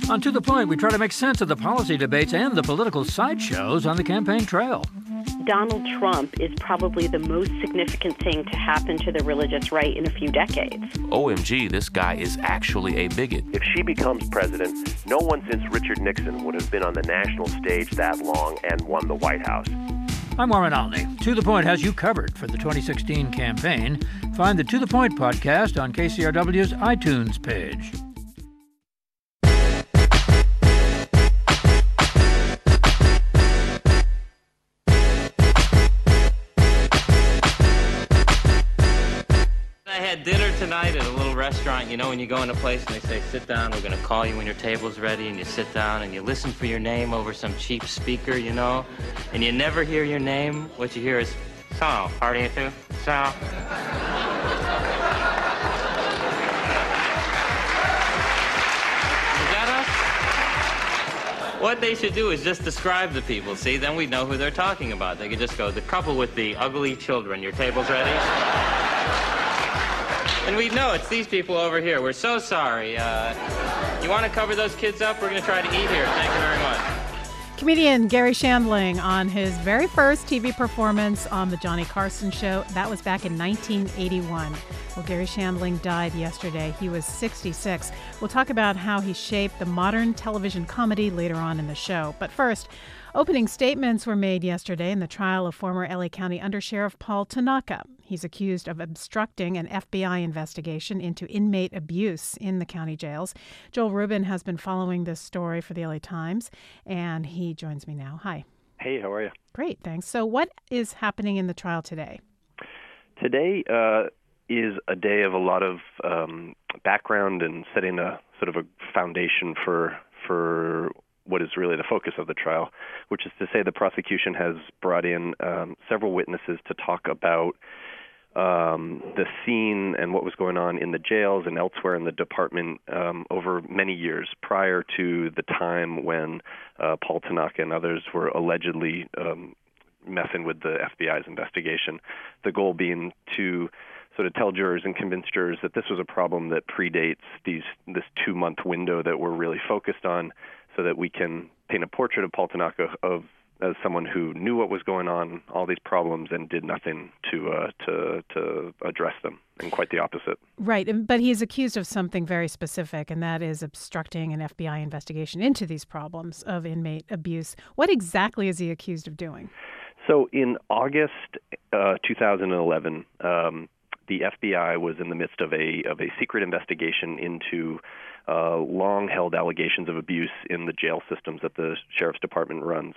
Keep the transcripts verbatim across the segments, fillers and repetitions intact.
On To The Point, we try to make sense of the policy debates and the political sideshows on the campaign trail. Donald Trump is probably the most significant thing to happen to the religious right in a few decades. O M G, this guy is actually a bigot. If she becomes president, no one since Richard Nixon would have been on the national stage that long and won the White House. I'm Warren Olney. To The Point has you covered for the twenty sixteen campaign. Find the To The Point podcast on K C R W's iTunes page. I had dinner tonight at a little restaurant. You know, when you go in a place and they say, sit down, we're going to call you when your table's ready, and you sit down and you listen for your name over some cheap speaker, you know, and you never hear your name. What you hear is, so, how do you do? So. Is that us? What they should do is just describe the people, see? Then we'd know who they're talking about. They could just go, the couple with the ugly children, your table's ready? And we know it's these people over here. We're so sorry. Uh, you want to cover those kids up? We're going to try to eat here. Thank you very much. Comedian Garry Shandling on his very first T V performance on The Johnny Carson Show. That was back in nineteen eighty-one. Well, Garry Shandling died yesterday. He was sixty-six. We'll talk about how he shaped the modern television comedy later on in the show. But first, opening statements were made yesterday in the trial of former L A County Undersheriff Paul Tanaka. He's accused of obstructing an F B I investigation into inmate abuse in the county jails. Joel Rubin has been following this story for the L A Times, and he joins me now. Hi. Hey, how are you? Great, thanks. So what is happening in the trial today? Today uh, is a day of a lot of um, background and setting a sort of a foundation for for what is really the focus of the trial, which is to say the prosecution has brought in um, several witnesses to talk about um, the scene and what was going on in the jails and elsewhere in the department um, over many years prior to the time when uh, Paul Tanaka and others were allegedly um, messing with the F B I's investigation. The goal being to sort of tell jurors and convince jurors that this was a problem that predates these this two-month window that we're really focused on, so that we can paint a portrait of Paul Tanaka of as someone who knew what was going on, all these problems, and did nothing to uh, to to address them, and quite the opposite. Right, but he's accused of something very specific, and that is obstructing an F B I investigation into these problems of inmate abuse. What exactly is he accused of doing? So in August uh, two thousand eleven, um, the F B I was in the midst of a of a secret investigation into uh, long-held allegations of abuse in the jail systems that the Sheriff's Department runs.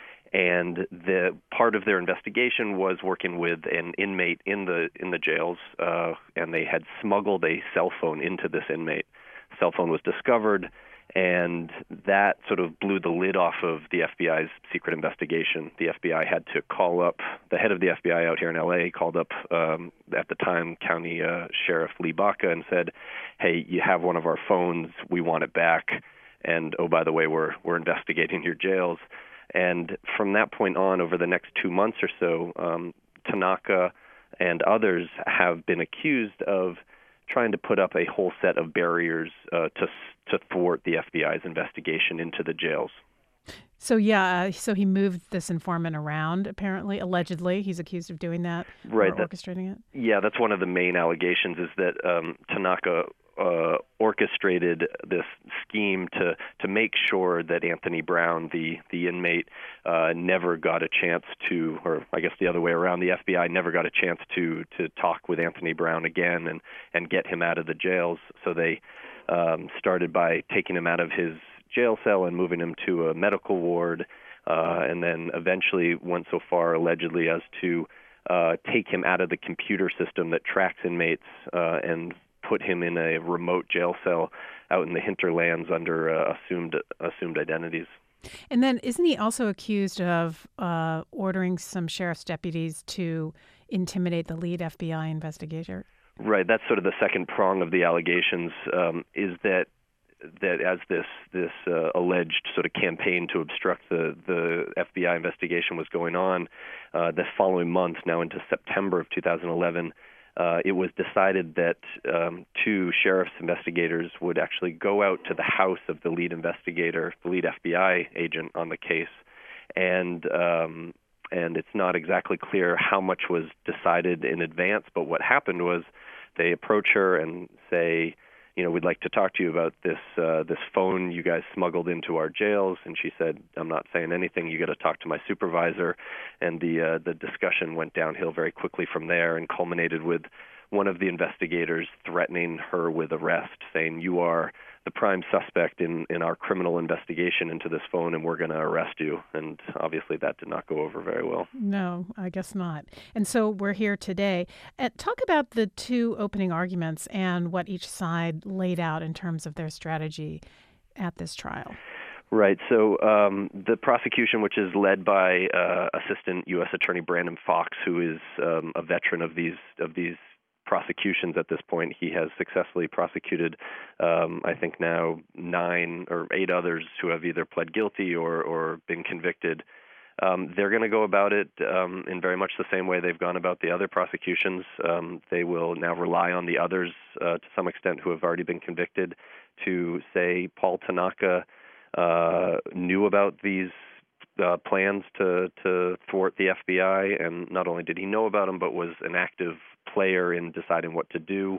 And the part of their investigation was working with an inmate in the in the jails, uh, and they had smuggled a cell phone into this inmate. Cell phone was discovered, and that sort of blew the lid off of the F B I's secret investigation. The F B I had to call up the head of the F B I out here in L A, called up um, at the time County uh, Sheriff Lee Baca and said, "Hey, you have one of our phones. We want it back. And oh, by the way, we're we're investigating your jails." And from that point on, over the next two months or so, um, Tanaka and others have been accused of trying to put up a whole set of barriers uh, to to thwart the F B I's investigation into the jails. So, yeah, so he moved this informant around, apparently, allegedly. He's accused of doing that, right, or that, orchestrating it? Yeah, that's one of the main allegations, is that um, Tanaka uh, orchestrated this scheme to, to make sure that Anthony Brown, the, the inmate, uh, never got a chance to, or I guess the other way around, the F B I never got a chance to, to talk with Anthony Brown again and, and get him out of the jails. So they um, started by taking him out of his jail cell and moving him to a medical ward, uh, and then eventually went so far, allegedly, as to uh, take him out of the computer system that tracks inmates uh, and put him in a remote jail cell out in the hinterlands under uh, assumed assumed identities. And then isn't he also accused of uh, ordering some sheriff's deputies to intimidate the lead F B I investigator? Right. That's sort of the second prong of the allegations, um, is that that as this this uh, alleged sort of campaign to obstruct the, the F B I investigation was going on, uh, the following month, now into September of two thousand eleven, uh, it was decided that um, two sheriff's investigators would actually go out to the house of the lead investigator, the lead F B I agent on the case, and um, and it's not exactly clear how much was decided in advance, but what happened was they approach her and say, you know, we'd like to talk to you about this uh, this phone you guys smuggled into our jails. And she said, I'm not saying anything. You got to talk to my supervisor. And the uh, the discussion went downhill very quickly from there and culminated with one of the investigators threatening her with arrest, saying, you are the prime suspect in, in our criminal investigation into this phone, and we're going to arrest you. And obviously that did not go over very well. No, I guess not. And so we're here today. Uh, talk about the two opening arguments and what each side laid out in terms of their strategy at this trial. Right. So um, the prosecution, which is led by uh, Assistant U S Attorney Brandon Fox, who is um, a veteran of these of these prosecutions at this point. He has successfully prosecuted, um, I think now, nine or eight others who have either pled guilty or, or been convicted. Um, they're going to go about it um, in very much the same way they've gone about the other prosecutions. Um, they will now rely on the others uh, to some extent who have already been convicted to say Paul Tanaka uh, knew about these Uh, plans to, to thwart the F B I, and not only did he know about them, but was an active player in deciding what to do.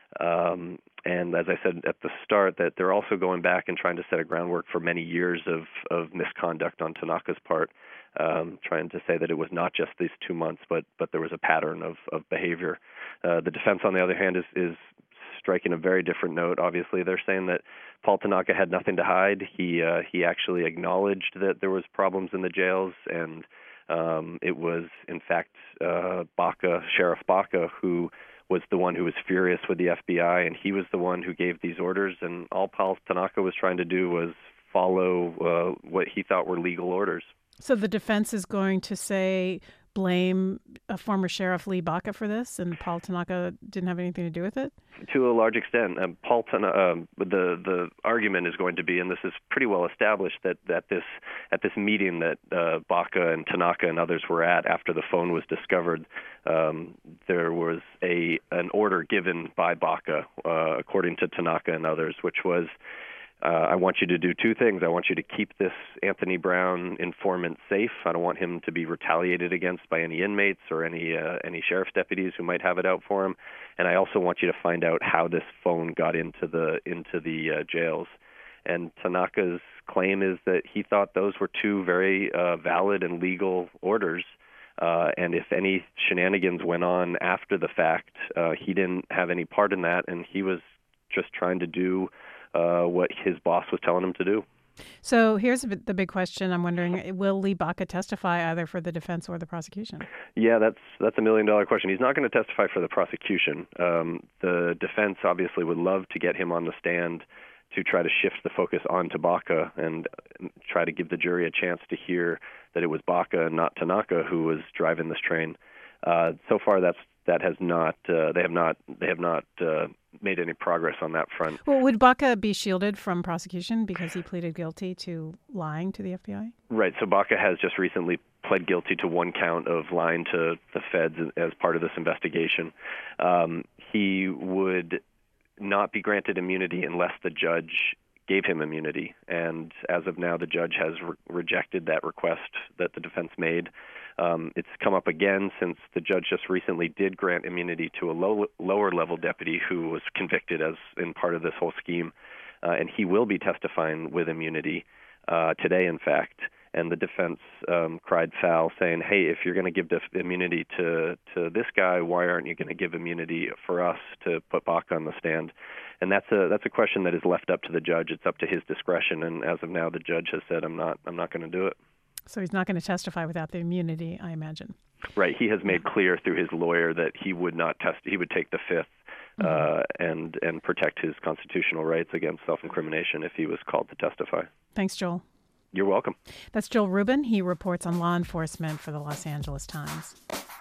Um, and as I said at the start, that they're also going back and trying to set a groundwork for many years of, of misconduct on Tanaka's part, um, trying to say that it was not just these two months, but but there was a pattern of, of behavior. Uh, the defense, on the other hand, is, is striking a very different note. Obviously, they're saying that Paul Tanaka had nothing to hide. He uh, he actually acknowledged that there was problems in the jails, and um, it was, in fact, uh, Baca, Sheriff Baca, who was the one who was furious with the F B I, and he was the one who gave these orders, and all Paul Tanaka was trying to do was follow uh, what he thought were legal orders. So the defense is going to say, blame a former Sheriff Lee Baca for this, and Paul Tanaka didn't have anything to do with it? To a large extent. Um, Paul Tanaka, um, the the argument is going to be, and this is pretty well established, that, that this at this meeting that uh, Baca and Tanaka and others were at after the phone was discovered, um, there was a an order given by Baca, uh, according to Tanaka and others, which was, Uh, I want you to do two things. I want you to keep this Anthony Brown informant safe. I don't want him to be retaliated against by any inmates or any uh, any sheriff's deputies who might have it out for him. And I also want you to find out how this phone got into the into the uh, jails. And Tanaka's claim is that he thought those were two very uh, valid and legal orders. Uh, and if any shenanigans went on after the fact, uh, he didn't have any part in that, and he was just trying to do Uh, what his boss was telling him to do. So here's the big question. I'm wondering, will Lee Baca testify either for the defense or the prosecution? Yeah, that's that's a million dollar question. He's not going to testify for the prosecution. Um, the defense obviously would love to get him on the stand to try to shift the focus onto Baca and try to give the jury a chance to hear that it was Baca and not Tanaka who was driving this train. Uh, so far, that's that has not. Uh, they have not. They have not uh, made any progress on that front. Well, would Baca be shielded from prosecution because he pleaded guilty to lying to the F B I? Right. So Baca has just recently pled guilty to one count of lying to the feds as part of this investigation. Um, he would not be granted immunity unless the judge gave him immunity. And as of now, the judge has re- rejected that request that the defense made. Um, it's come up again since the judge just recently did grant immunity to a low, lower level deputy who was convicted as in part of this whole scheme. Uh, and he will be testifying with immunity uh, today, in fact. And the defense um, cried foul, saying, hey, if you're going to give def- immunity to, to this guy, why aren't you going to give immunity for us to put Baca on the stand? And that's a that's a question that is left up to the judge. It's up to his discretion. And as of now, the judge has said, I'm not I'm not going to do it. So he's not going to testify without the immunity, I imagine. Right. He has made clear through his lawyer that he would not test. He would take the fifth uh, mm-hmm. and and protect his constitutional rights against self-incrimination if he was called to testify. Thanks, Joel. You're welcome. That's Joel Rubin. He reports on law enforcement for the Los Angeles Times.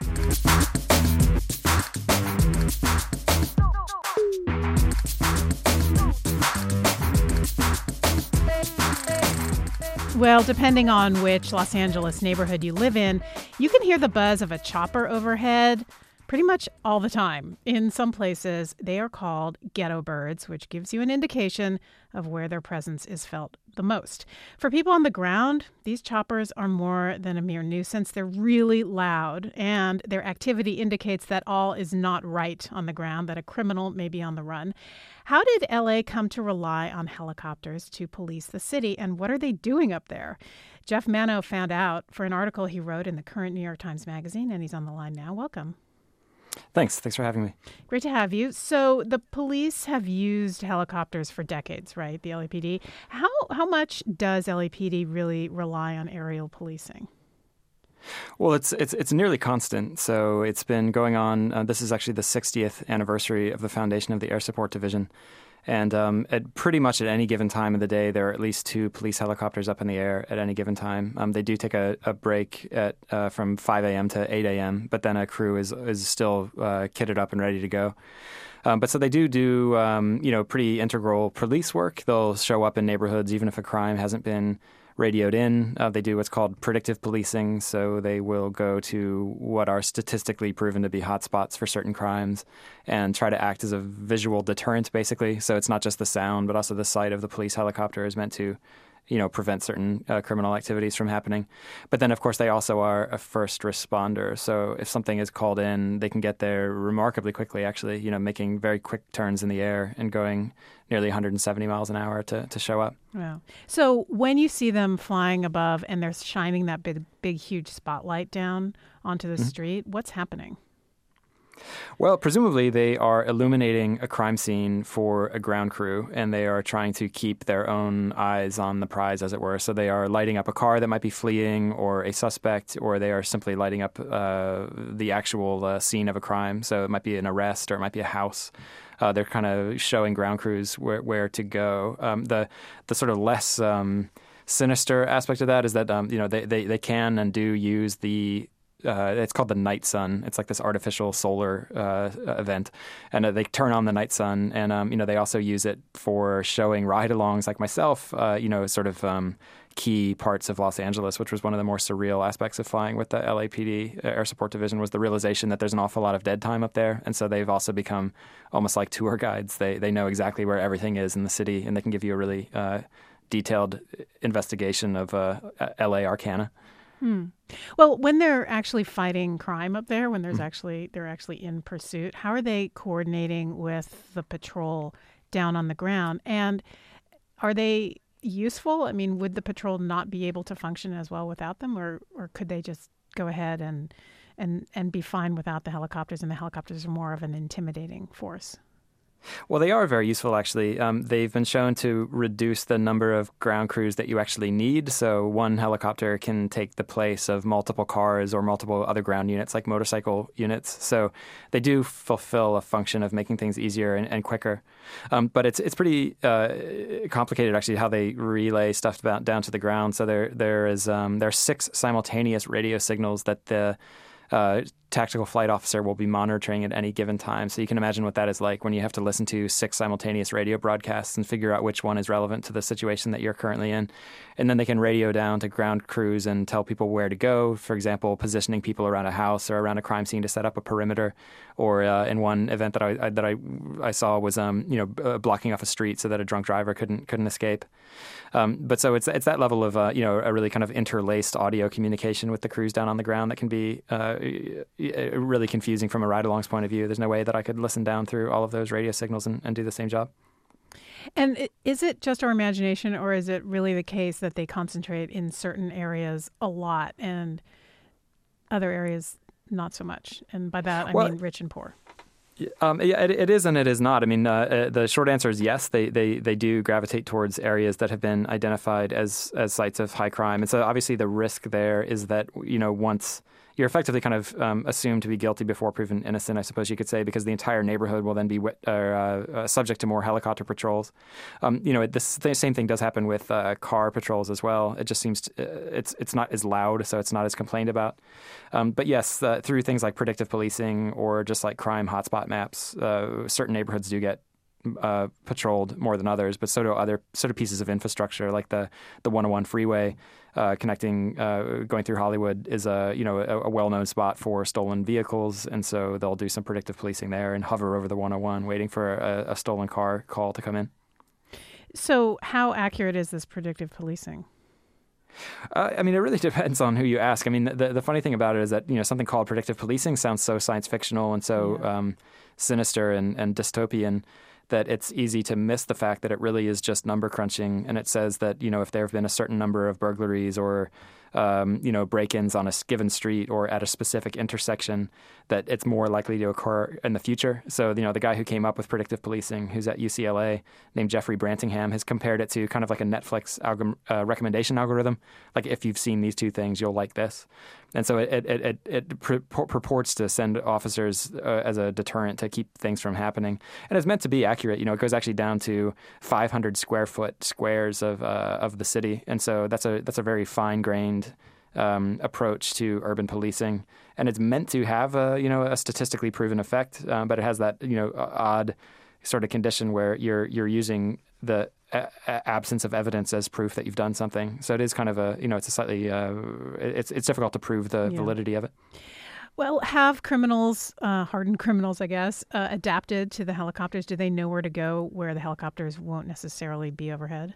Well, depending on which Los Angeles neighborhood you live in, you can hear the buzz of a chopper overhead. pretty much all the time. In some places, they are called ghetto birds, which gives you an indication of where their presence is felt the most. For people on the ground, these choppers are more than a mere nuisance. They're really loud, and their activity indicates that all is not right on the ground, that a criminal may be on the run. How did L A come to rely on helicopters to police the city, and what are they doing up there? Jeff Mano found out for an article he wrote in the current New York Times Magazine, and he's on the line now. Welcome. Thanks. Thanks for having me. Great to have you. So the police have used helicopters for decades, right? The L A P D. How how much does L A P D really rely on aerial policing? Well, it's it's it's nearly constant. So it's been going on. Uh, this is actually the sixtieth anniversary of the foundation of the Air Support Division. And um, at pretty much at any given time of the day, there are at least two police helicopters up in the air at any given time. Um, they do take a, a break at uh, from five a.m. to eight a.m., but then a crew is is still uh, kitted up and ready to go. Um, but so they do do, um, you know, pretty integral police work. They'll show up in neighborhoods even if a crime hasn't been radioed in. Uh, they do what's called predictive policing, so they will go to what are statistically proven to be hotspots for certain crimes and try to act as a visual deterrent, basically. So it's not just the sound, but also the sight of the police helicopter is meant to, you know, prevent certain uh, criminal activities from happening. But then, of course, they also are a first responder. So if something is called in, they can get there remarkably quickly, actually, you know, making very quick turns in the air and going nearly one hundred seventy miles an hour to, to show up. Wow. So when you see them flying above and they're shining that big, big, huge spotlight down onto the mm-hmm. street, what's happening? Well, presumably they are illuminating a crime scene for a ground crew, and they are trying to keep their own eyes on the prize, as it were. So they are lighting up a car that might be fleeing or a suspect, or they are simply lighting up uh, the actual uh, scene of a crime. So it might be an arrest or it might be a house. Uh, they're kind of showing ground crews where, where to go. Um, the the sort of less um, sinister aspect of that is that um, you know they, they, they can and do use the Uh, it's called the night sun. It's like this artificial solar uh, event, and uh, they turn on the night sun, and um, you know they also use it for showing ride-alongs like myself. Uh, you know, sort of um, key parts of Los Angeles, which was one of the more surreal aspects of flying with the L A P D Air Support Division, was the realization that there's an awful lot of dead time up there, and so they've also become almost like tour guides. They they know exactly where everything is in the city, and they can give you a really uh, detailed investigation of uh, L A arcana. Hmm. Well, when they're actually fighting crime up there, when there's mm. actually they're actually in pursuit, how are they coordinating with the patrol down on the ground? And are they useful? I mean, would the patrol not be able to function as well without them, or or could they just go ahead and and and be fine without the helicopters, and the helicopters are more of an intimidating force? Well, they are very useful, actually. Um, they've been shown to reduce the number of ground crews that you actually need. So one helicopter can take the place of multiple cars or multiple other ground units, like motorcycle units. So they do fulfill a function of making things easier and, and quicker. Um, but it's it's pretty uh, complicated, actually, how they relay stuff about, down to the ground. So there there is um, there are six simultaneous radio signals that the Uh, tactical flight officer will be monitoring at any given time. So you can imagine what that is like when you have to listen to six simultaneous radio broadcasts and figure out which one is relevant to the situation that you're currently in. And then they can radio down to ground crews and tell people where to go. For example, positioning people around a house or around a crime scene to set up a perimeter. Or uh, in one event that I, I that I I saw was um you know uh, blocking off a street so that a drunk driver couldn't couldn't escape. Um, but so it's it's that level of uh, you know a really kind of interlaced audio communication with the crews down on the ground that can be uh, really confusing from a ride-along's point of view. There's no way that I could listen down through all of those radio signals and, and do the same job. And is it just our imagination, or is it really the case that they concentrate in certain areas a lot and other areas not so much? And by that, I well, mean rich and poor. Um, yeah, it, it is and it is not. I mean, uh, uh, the short answer is yes. They, they they do gravitate towards areas that have been identified as as sites of high crime. And so obviously the risk there is that, you know, once you're effectively kind of um, assumed to be guilty before proven innocent, I suppose you could say, because the entire neighborhood will then be wit- uh, uh, subject to more helicopter patrols. Um, you know, this the same thing does happen with uh, car patrols as well. It just seems to, uh, it's it's not as loud, so it's not as complained about. Um, but yes, uh, through things like predictive policing or just like crime hotspot maps, uh, certain neighborhoods do get uh, patrolled more than others, but so do other sort of pieces of infrastructure, like the the one oh one freeway uh, connecting, uh, going through Hollywood is a you know a, a well-known spot for stolen vehicles, and so they'll do some predictive policing there and hover over the one oh one, waiting for a, a stolen car call to come in. So, how accurate is this predictive policing? Uh, I mean, it really depends on who you ask. I mean, the the funny thing about it is that, you know, something called predictive policing sounds so science fictional and so yeah. um, sinister and, and dystopian that it's easy to miss the fact that it really is just number crunching. And it says that, you know, if there have been a certain number of burglaries or, um, you know, break-ins on a given street or at a specific intersection, that it's more likely to occur in the future. So, you know, the guy who came up with predictive policing, who's at U C L A, named Jeffrey Brantingham, has compared it to kind of like a Netflix alg- uh, recommendation algorithm. Like, if you've seen these two things, you'll like this. And so it it it, it pur- purports to send officers uh, as a deterrent to keep things from happening. And it's meant to be accurate. You know, it goes actually down to five hundred square foot squares of uh, of the city. And so that's a that's a very fine-grained um, approach to urban policing. And it's meant to have a, you know, a statistically proven effect, um, but it has that, you know, odd sort of condition where you're you're using the a- absence of evidence as proof that you've done something. So it is kind of a, you know, it's a slightly, uh, it's it's difficult to prove the yeah. validity of it. Well, have criminals, uh, hardened criminals, I guess, uh, adapted to the helicopters? Do they know where to go where the helicopters won't necessarily be overhead?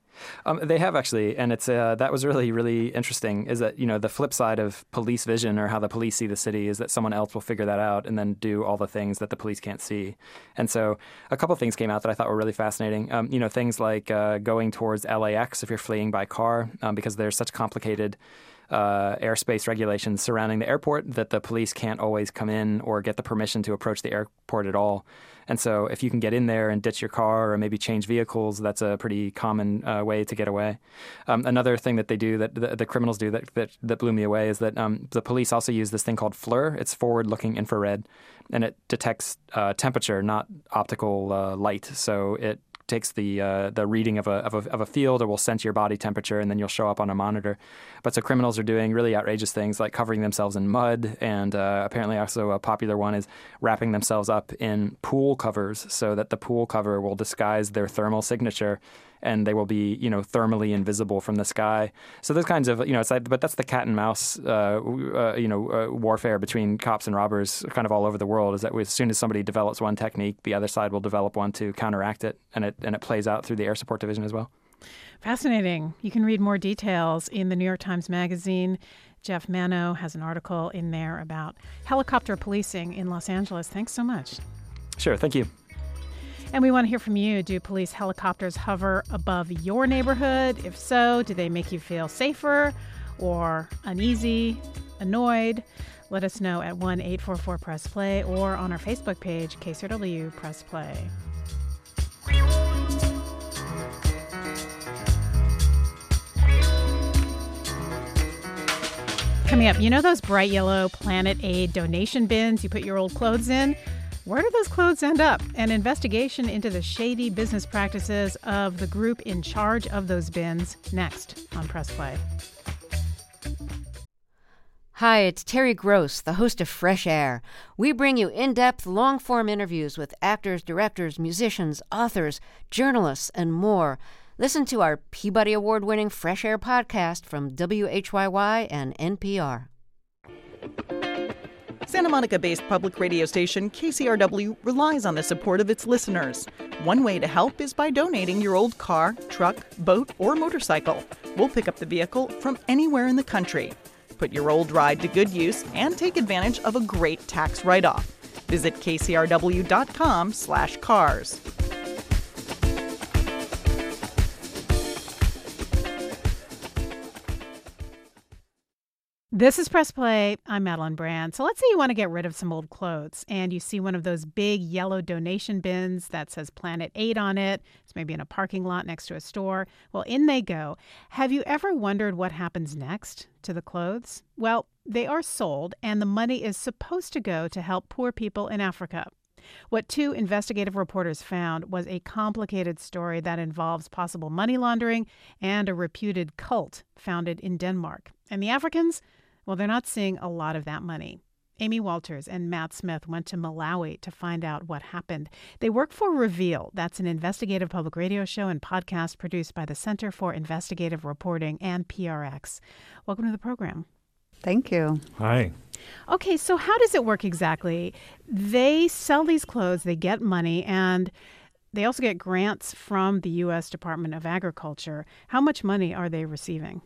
Um, they have actually, and it's uh, that was really, really interesting, is that, you know, the flip side of police vision, or how the police see the city, is that someone else will figure that out and then do all the things that the police can't see. And so a couple of things came out that I thought were really fascinating. Um, you know, things like uh, going towards L A X if you're fleeing by car, um, because there's such complicated Uh, airspace regulations surrounding the airport that the police can't always come in or get the permission to approach the airport at all. And so if you can get in there and ditch your car or maybe change vehicles, that's a pretty common uh, way to get away. Um, another thing that they do, that the, the criminals do that, that that blew me away, is that um, the police also use this thing called FLIR. It's forward-looking infrared, and it detects uh, temperature, not optical uh, light. So it takes the uh, the reading of a, of a of a field, or will sense your body temperature, and then you'll show up on a monitor. But so criminals are doing really outrageous things like covering themselves in mud, and uh, apparently also a popular one is wrapping themselves up in pool covers so that the pool cover will disguise their thermal signature, and they will be, you know, thermally invisible from the sky. So those kinds of, you know, it's like, but that's the cat and mouse, uh, uh, you know, uh, warfare between cops and robbers kind of all over the world, is that as soon as somebody develops one technique, the other side will develop one to counteract it, and it and it plays out through the Air Support Division as well. Fascinating. You can read more details in the New York Times Magazine. Jeff Mano has an article in there about helicopter policing in Los Angeles. Thanks so much. Sure. Thank you. And we want to hear from you. Do police helicopters hover above your neighborhood? If so, do they make you feel safer or uneasy, annoyed? Let us know at one eight four four press play or on our Facebook page, K C R W Press Play. Coming up, you know those bright yellow Planet Aid donation bins you put your old clothes in? Where do those clothes end up? An investigation into the shady business practices of the group in charge of those bins, next on Press Play. Hi, it's Terry Gross, the host of Fresh Air. We bring you in-depth, long-form interviews with actors, directors, musicians, authors, journalists, and more. Listen to our Peabody Award-winning Fresh Air podcast from W H Y Y and N P R. Santa Monica-based public radio station K C R W relies on the support of its listeners. One way to help is by donating your old car, truck, boat, or motorcycle. We'll pick up the vehicle from anywhere in the country. Put your old ride to good use and take advantage of a great tax write-off. Visit kcrw.com slash cars. This is Press Play. I'm Madeline Brand. So let's say you want to get rid of some old clothes and you see one of those big yellow donation bins that says Planet Aid on it. It's maybe in a parking lot next to a store. Well, in they go. Have you ever wondered what happens next to the clothes? Well, they are sold and the money is supposed to go to help poor people in Africa. What two investigative reporters found was a complicated story that involves possible money laundering and a reputed cult founded in Denmark. And the Africans? Well, they're not seeing a lot of that money. Amy Walters and Matt Smith went to Malawi to find out what happened. They work for Reveal. That's an investigative public radio show and podcast produced by the Center for Investigative Reporting and P R X. Welcome to the program. Thank you. Hi. Okay, so how does it work exactly? They sell these clothes, they get money, and they also get grants from the U S Department of Agriculture. How much money are they receiving?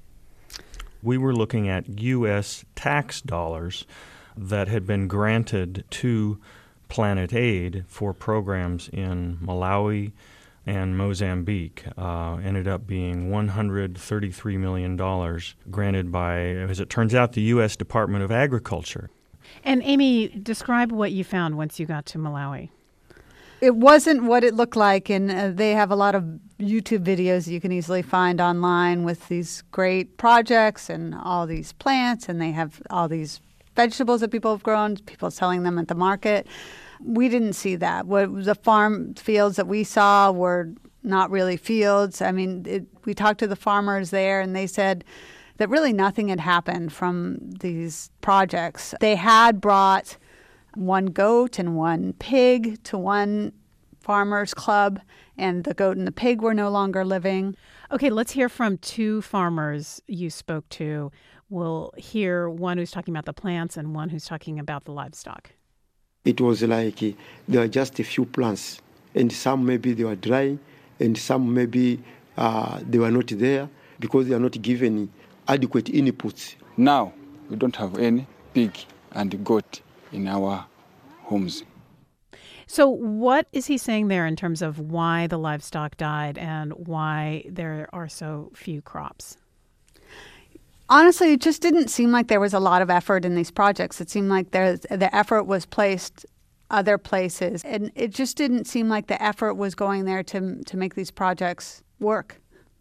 We were looking at U S tax dollars that had been granted to Planet Aid for programs in Malawi and Mozambique. Uh, ended up being one hundred thirty-three million dollars granted by, as it turns out, the U S Department of Agriculture. And Amy, describe what you found once you got to Malawi. It wasn't what it looked like, and uh, they have a lot of YouTube videos you can easily find online with these great projects and all these plants, and they have all these vegetables that people have grown, people selling them at the market. We didn't see that. What the farm fields that we saw were not really fields. I mean, it, we talked to the farmers there, and they said that really nothing had happened from these projects. They had brought one goat and one pig to one farmers club, and the goat and the pig were no longer living. Okay, let's hear from two farmers you spoke to. We'll hear one who's talking about the plants and one who's talking about the livestock. It was like uh, there were just a few plants, and some maybe they were dry, and some maybe uh, they were not there because they are not given adequate inputs. Now, we don't have any pig and goat in our homes. So what is he saying there in terms of why the livestock died and why there are so few crops? Honestly, it just didn't seem like there was a lot of effort in these projects. It seemed like there, the effort was placed other places, and it just didn't seem like the effort was going there to to make these projects work.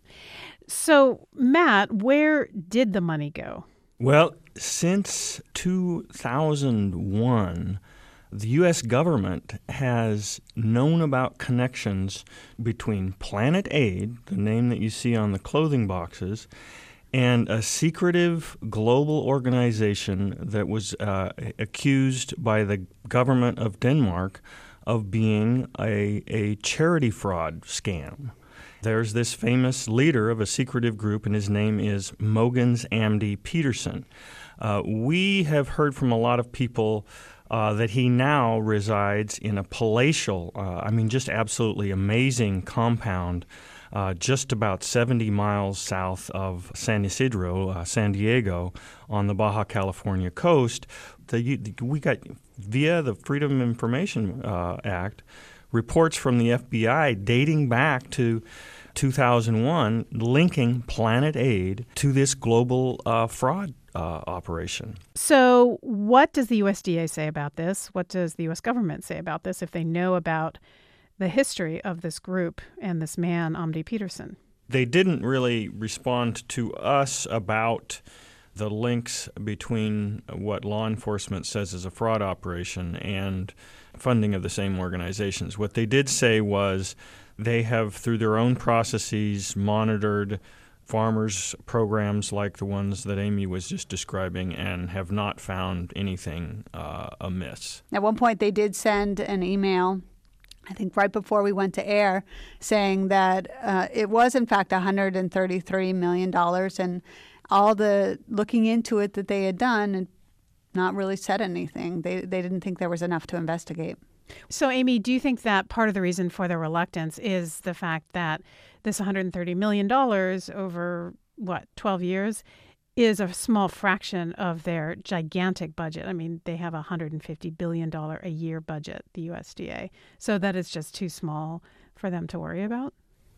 So, Matt, where did the money go? Well, since two thousand one, the U S government has known about connections between Planet Aid, the name that you see on the clothing boxes, and a secretive global organization that was uh, accused by the government of Denmark of being a, a charity fraud scam. There's this famous leader of a secretive group, and his name is Mogens Amdi Petersen. Uh, we have heard from a lot of people uh, that he now resides in a palatial, uh, I mean, just absolutely amazing compound Uh, just about seventy miles south of San Ysidro, uh, San Diego, on the Baja California coast. The, we got, via the Freedom of Information uh, Act, reports from the F B I dating back to two thousand one linking Planet Aid to this global uh, fraud uh, operation. So what does the U S D A say about this? What does the U S government say about this if they know about the history of this group and this man, Amdi Petersen? They didn't really respond to us about the links between what law enforcement says is a fraud operation and funding of the same organizations. What they did say was they have, through their own processes, monitored farmers' programs like the ones that Amy was just describing and have not found anything uh, amiss. At one point, they did send an email, I think right before we went to air, saying that uh, it was, in fact, one hundred thirty-three million dollars, and all the looking into it that they had done and not really said anything. They, they didn't think there was enough to investigate. So, Amy, do you think that part of the reason for their reluctance is the fact that this one hundred thirty million dollars over, what, twelve years is a small fraction of their gigantic budget? I mean, they have a one hundred fifty billion dollars a year budget, the U S D A. So that is just too small for them to worry about?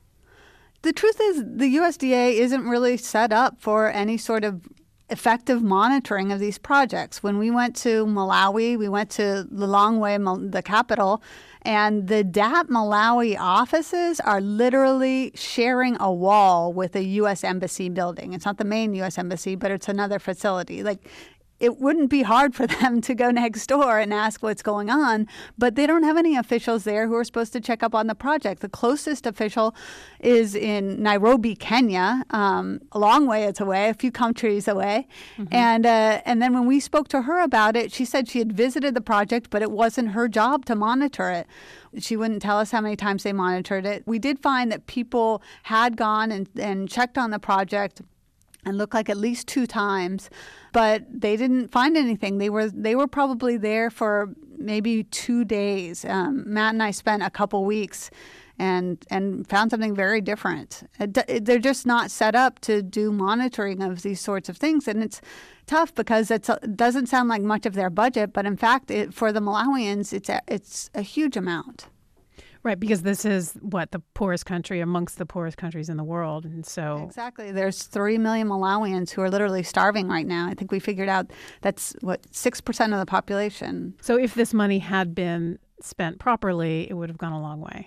The truth is the U S D A isn't really set up for any sort of effective monitoring of these projects. When we went to Malawi, we went to Lilongwe, the capital, and the D A P Malawi offices are literally sharing a wall with a U S embassy building. It's not the main U S embassy, but it's another facility. Like, it wouldn't be hard for them to go next door and ask what's going on, but they don't have any officials there who are supposed to check up on the project. The closest official is in Nairobi, Kenya, um, a long way it's away, a few countries away. Mm-hmm. And uh, and then when we spoke to her about it, she said she had visited the project, but it wasn't her job to monitor it. She wouldn't tell us how many times they monitored it. We did find that people had gone and, and checked on the project and looked like at least two times, but they didn't find anything. They were they were probably there for maybe two days. Um, Matt and I spent a couple weeks and and found something very different. It, it, they're just not set up to do monitoring of these sorts of things, and it's tough because it's a, it doesn't sound like much of their budget, but in fact, it, for the Malawians, it's a, it's a huge amount. Right, because this is, what, the poorest country amongst the poorest countries in the world. And so exactly. There's three million Malawians who are literally starving right now. I think we figured out that's, what, six percent of the population. So if this money had been spent properly, it would have gone a long way.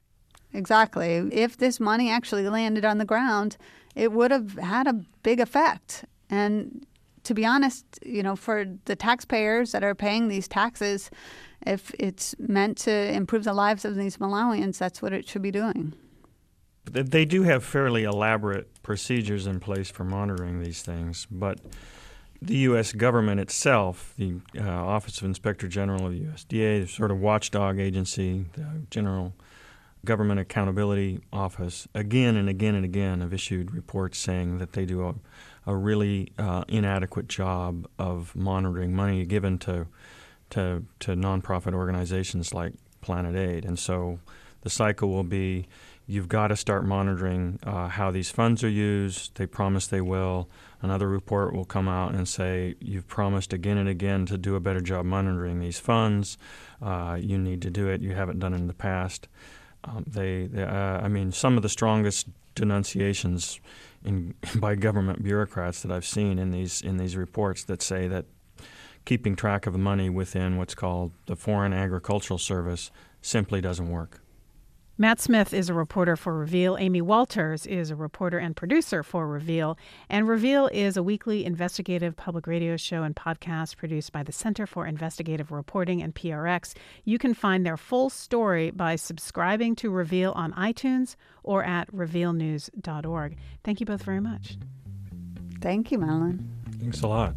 Exactly. If this money actually landed on the ground, it would have had a big effect. And to be honest, you know, for the taxpayers that are paying these taxes, if it's meant to improve the lives of these Malawians, that's what it should be doing. They do have fairly elaborate procedures in place for monitoring these things, but the U S government itself, the uh, Office of Inspector General of the U S D A, the sort of watchdog agency, the General Government Accountability Office, again and again and again have issued reports saying that they do a, a really uh, inadequate job of monitoring money given to to to nonprofit organizations like Planet Aid. And so the cycle will be, you've got to start monitoring uh, how these funds are used. They promise they will. Another report will come out and say, you've promised again and again to do a better job monitoring these funds. Uh, you need to do it. You haven't done it in the past. Um, they, they uh, I mean, some of the strongest denunciations in, by government bureaucrats that I've seen in these in these reports that say that keeping track of the money within what's called the Foreign Agricultural Service simply doesn't work. Matt Smith is a reporter for Reveal. Amy Walters is a reporter and producer for Reveal. And Reveal is a weekly investigative public radio show and podcast produced by the Center for Investigative Reporting and P R X. You can find their full story by subscribing to Reveal on iTunes or at reveal news dot org. Thank you both very much. Thank you, Madeline. Thanks a lot.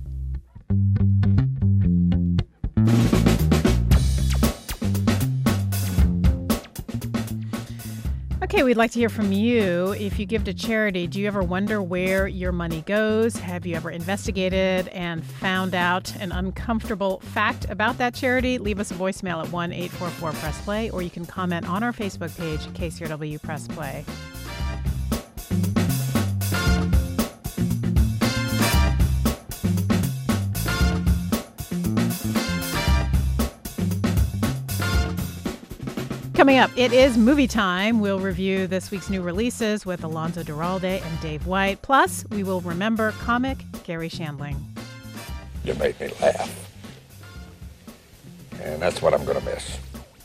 Okay, we'd like to hear from you. If you give to charity, do you ever wonder where your money goes? Have you ever investigated and found out an uncomfortable fact about that charity? Leave us a voicemail at one eight four four press play, or you can comment on our Facebook page, K C R W Press Play. Coming up, it is movie time. We'll review this week's new releases with Alonso Duralde and Dave White. Plus, we will remember comic Garry Shandling. You made me laugh. And that's what I'm going to miss.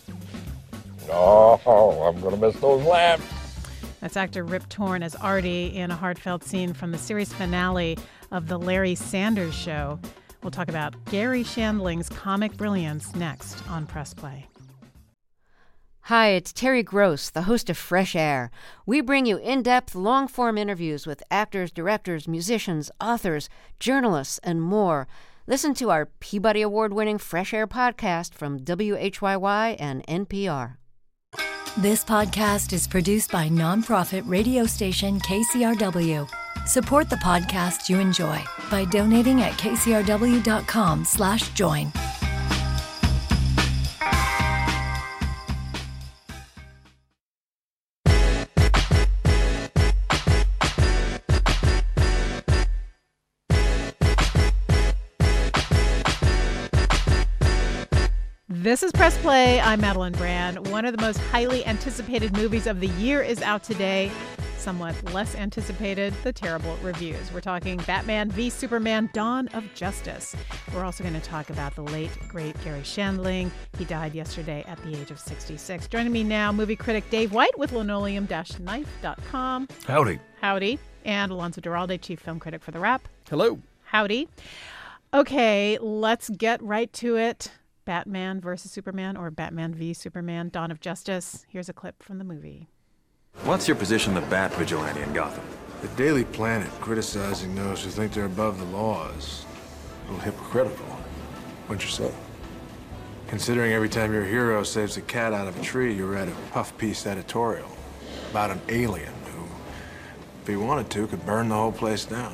Oh, I'm going to miss those laughs. That's actor Rip Torn as Artie in a heartfelt scene from the series finale of The Larry Sanders Show. We'll talk about Garry Shandling's comic brilliance next on Press Play. Hi, it's Terry Gross, the host of Fresh Air. We bring you in-depth, long-form interviews with actors, directors, musicians, authors, journalists, and more. Listen to our Peabody Award-winning Fresh Air podcast from W H Y Y and N P R. This podcast is produced by nonprofit radio station K C R W. Support the podcast you enjoy by donating at kcrw.com slash join. This is Press Play. I'm Madeline Brand. One of the most highly anticipated movies of the year is out today. Somewhat less anticipated, the terrible reviews. We're talking Batman v Superman: Dawn of Justice. We're also going to talk about the late, great Garry Shandling. He died yesterday at the age of sixty-six. Joining me now, movie critic Dave White with linoleum dash knife dot com. Howdy. Howdy. And Alonso Duralde, chief film critic for The Wrap. Hello. Howdy. Okay, let's get right to it. Batman versus Superman, or Batman v Superman, Dawn of Justice. Here's a clip from the movie. What's your position on the Bat Vigilante in Gotham? The Daily Planet criticizing those who think they're above the law is a little hypocritical. What'd you say? Considering every time your hero saves a cat out of a tree, you read a puff piece editorial about an alien who, if he wanted to, could burn the whole place down.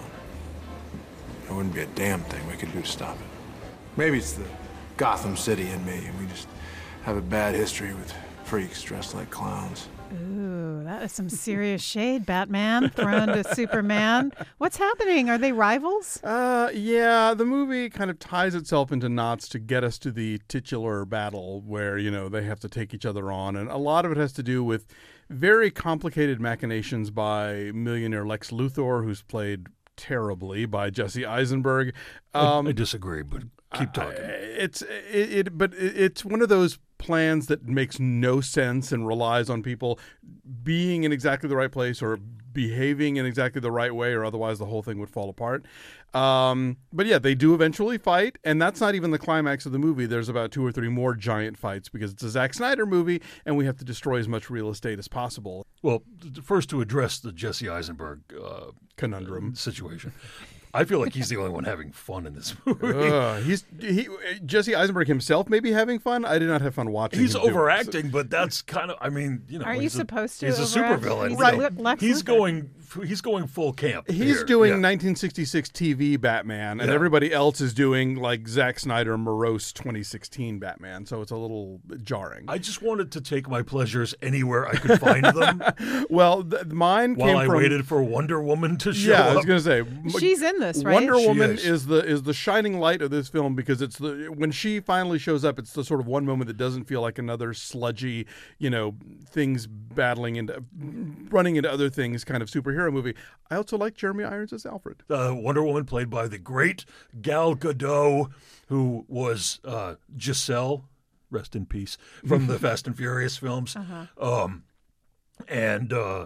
There wouldn't be a damn thing we could do to stop it. Maybe it's the Gotham City in me, and we just have a bad history with freaks dressed like clowns. Ooh, that is some serious shade, Batman, thrown to Superman. What's happening? Are they rivals? Uh, yeah, the movie kind of ties itself into knots to get us to the titular battle where, you know, they have to take each other on. And a lot of it has to do with very complicated machinations by millionaire Lex Luthor, who's played terribly by Jesse Eisenberg. Um, I, I disagree, but keep talking. Uh, it's it, it, but it's one of those plans that makes no sense and relies on people being in exactly the right place or behaving in exactly the right way, or otherwise the whole thing would fall apart. Um, but yeah, they do eventually fight, and that's not even the climax of the movie. There's about two or three more giant fights because it's a Zack Snyder movie, and we have to destroy as much real estate as possible. Well, first to address the Jesse Eisenberg uh, conundrum situation. I feel like he's the only one having fun in this movie. Uh, he's he Jesse Eisenberg himself may be having fun. I did not have fun watching. He's him do overacting, it, so. but that's kind of. I mean, you know, Aren't you he's a, supposed to? He's a overact? supervillain, He's right? Lex He's Luthor. going. He's going full camp. He's here. doing yeah. nineteen sixty-six T V Batman, and Yeah. everybody else is doing like Zack Snyder morose twenty sixteen Batman. So it's a little jarring. I just wanted to take my pleasures anywhere I could find them. Well, th- mine while came I from, waited for Wonder Woman to show Yeah, up. I was going to say She's in this, right? Wonder She Woman is. is the is the shining light of this film because it's the when she finally shows up, it's the sort of one moment that doesn't feel like another sludgy, you know, things battling into running into other things kind of superhero movie. I also like Jeremy Irons as Alfred. Uh, Wonder Woman, played by the great Gal Gadot, who was uh, Giselle, rest in peace, from the Fast and Furious films. Uh-huh. Um, and uh,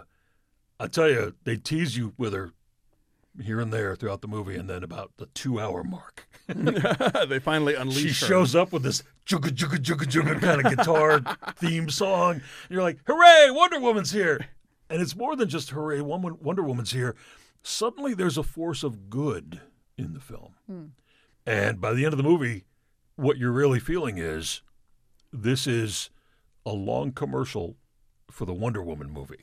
I tell you, they tease you with her here and there throughout the movie, and then about the two-hour mark, they finally unleash she her. shows up with this jugga jugga jugga jugga kind of guitar theme song. And you're like, hooray, Wonder Woman's here. And it's more than just hooray, Wonder Woman's here. Suddenly there's a force of good in the film. Hmm. And by the end of the movie, what you're really feeling is this is a long commercial for the Wonder Woman movie.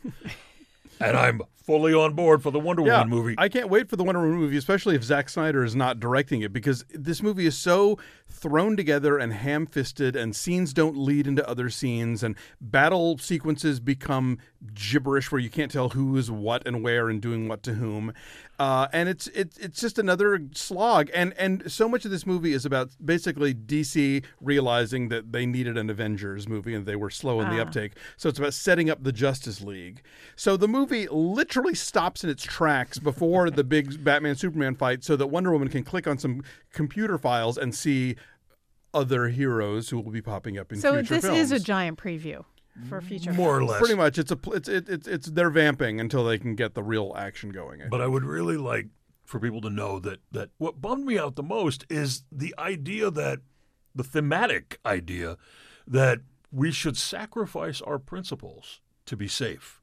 And I'm fully on board for the Wonder yeah, Woman movie. I can't wait for the Wonder Woman movie, especially if Zack Snyder is not directing it, because this movie is so thrown together and ham-fisted, and scenes don't lead into other scenes, and battle sequences become gibberish where you can't tell who is what and where and doing what to whom. Uh, and it's it's it's just another slog. And and so much of this movie is about basically D C realizing that they needed an Avengers movie and they were slow in the Ah. uptake. So it's about setting up the Justice League. So the movie literally stops in its tracks before the big Batman-Superman fight so that Wonder Woman can click on some computer files and see other heroes who will be popping up in So future this films. is a giant preview for future More or films. less. Pretty much, it's a pl- it's it, it's it's they're vamping until they can get the real action going. But I would really like for people to know that that what bummed me out the most is the idea that the thematic idea that we should sacrifice our principles to be safe.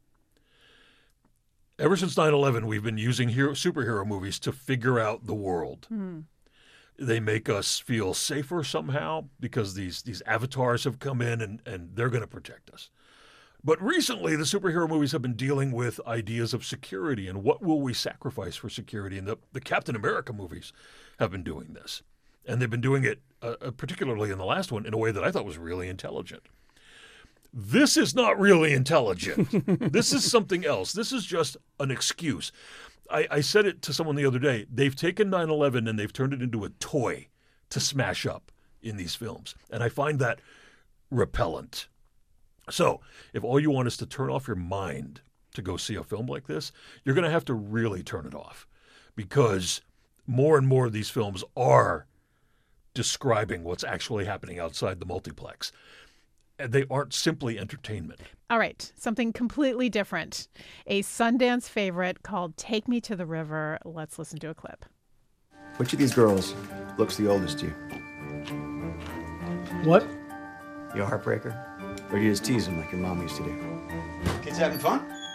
Ever since nine eleven, we've been using hero, superhero movies to figure out the world. Hmm. They make us feel safer somehow because these these avatars have come in and, and they're going to protect us. But recently, the superhero movies have been dealing with ideas of security and what will we sacrifice for security. And the, the Captain America movies have been doing this. And they've been doing it, uh, particularly in the last one, in a way that I thought was really intelligent. This is not really intelligent. This is something else. This is just an excuse. I, I said it to someone the other day. They've taken nine eleven and they've turned it into a toy to smash up in these films. And I find that repellent. So if all you want is to turn off your mind to go see a film like this, you're going to have to really turn it off, because more and more of these films are describing what's actually happening outside the multiplex. And they aren't simply entertainment. All right, something completely different. A Sundance favorite called Take Me to the River. Let's listen to a clip. Which of these girls looks the oldest to you? What? You a heartbreaker? Or do you just tease him like your mom used to do? Kids having fun?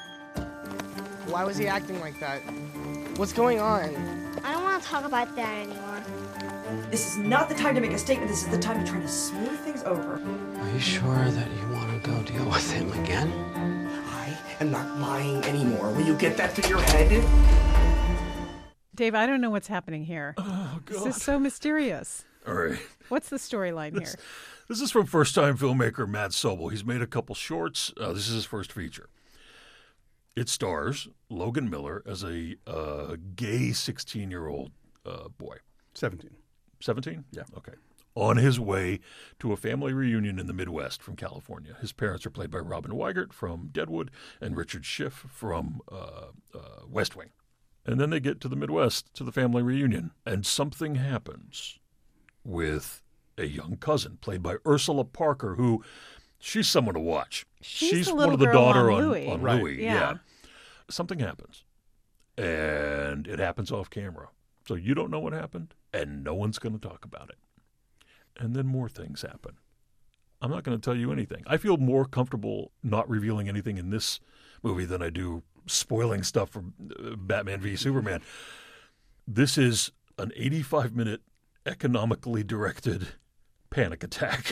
Why was he acting like that? What's going on? I don't want to talk about that anymore. This is not the time to make a statement. This is the time to try to smooth things over. Are you sure that you want to go deal with him again? I am not lying anymore. Will you get that through your head? Dave, I don't know what's happening here. Oh, God. This is so mysterious. All right. What's the storyline here? This is from first-time filmmaker Matt Sobel. He's made a couple shorts. Uh, this is his first feature. It stars Logan Miller as a uh, gay sixteen-year-old uh, boy. seventeen. seventeen? Yeah. Okay. On his way to a family reunion in the Midwest from California. His parents are played by Robin Weigert from Deadwood and Richard Schiff from uh, uh, West Wing. And then they get to the Midwest to the family reunion, and something happens with a young cousin played by Ursula Parker, who she's someone to watch. She's, she's the one of the girl daughter on on Louis. on Right. Louis. Yeah. yeah. Something happens, and it happens off camera. So you don't know what happened, and no one's going to talk about it. And then more things happen. I'm not going to tell you anything. I feel more comfortable not revealing anything in this movie than I do spoiling stuff from uh, Batman v Superman. This is an eighty-five minute economically directed panic attack.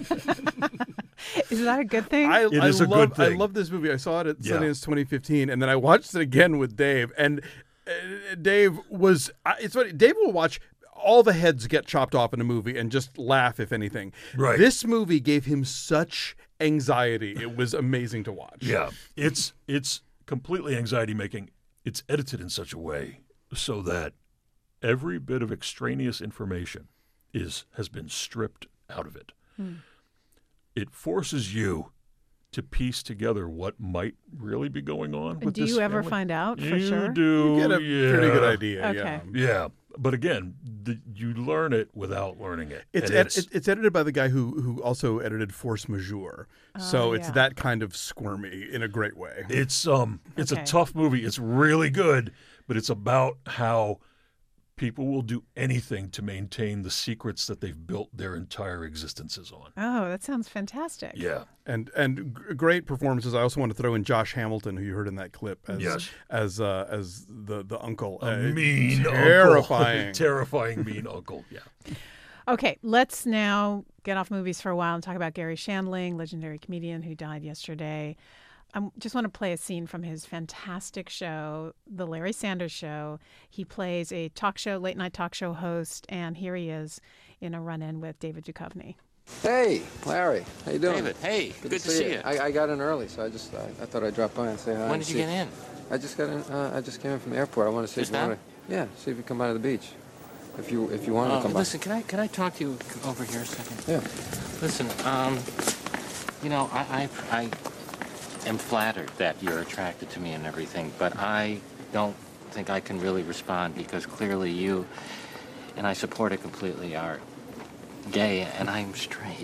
Is that a good thing? I, It I is a love, good thing. I love this movie. I saw it at Yeah. Sundance twenty fifteen, and then I watched it again with Dave. And uh, Dave was, uh, it's funny, Dave will watch all the heads get chopped off in a movie and just laugh, if anything. Right. This movie gave him such anxiety. It was amazing to watch. Yeah, it's it's completely anxiety making. It's edited in such a way so that every bit of extraneous information is has been stripped out of it. Hmm. It forces you to piece together what might really be going on. And with do this you ever family. find out for you sure? do. You get a yeah. pretty good idea, Okay. yeah. Yeah, but again, the, you learn it without learning it. It's, And ed- it's it's edited by the guy who who also edited Force Majeure, so Oh, it's yeah. that kind of squirmy in a great way. It's um it's Okay. a tough movie. It's really good, but it's about how people will do anything to maintain the secrets that they've built their entire existences on. Oh, that sounds fantastic. Yeah. And and g- great performances. I also want to throw in Josh Hamilton, who you heard in that clip as Yes. as uh, as the the uncle. A Uh, mean terrifying, uncle. Terrifying mean uncle. Yeah. Okay, let's now get off movies for a while and talk about Gary Shandling, legendary comedian who died yesterday. I just want to play a scene from his fantastic show, The Larry Sanders Show. He plays a talk show, late night talk show host, and here he is in a run-in with David Duchovny. Hey, Larry. How you doing? David, hey, good to see you. I, I got in early, so I just I, I thought I'd drop by and say hi. When and did you see- get in? I just got in. Uh, I just came in from the airport. I want to see Just if you now? want to. Yeah, see if you come by to the beach. If you if you want Uh, to come listen, can I can I talk to you over here a second? Yeah. Listen, um, you know, I, I I am flattered that you're attracted to me and everything, but I don't think I can really respond because clearly you, and I support it completely, are gay and I'm straight.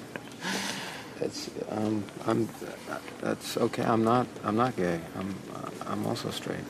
by. It's um I'm uh, that's okay. I'm not I'm not gay. I'm uh, I'm also straight.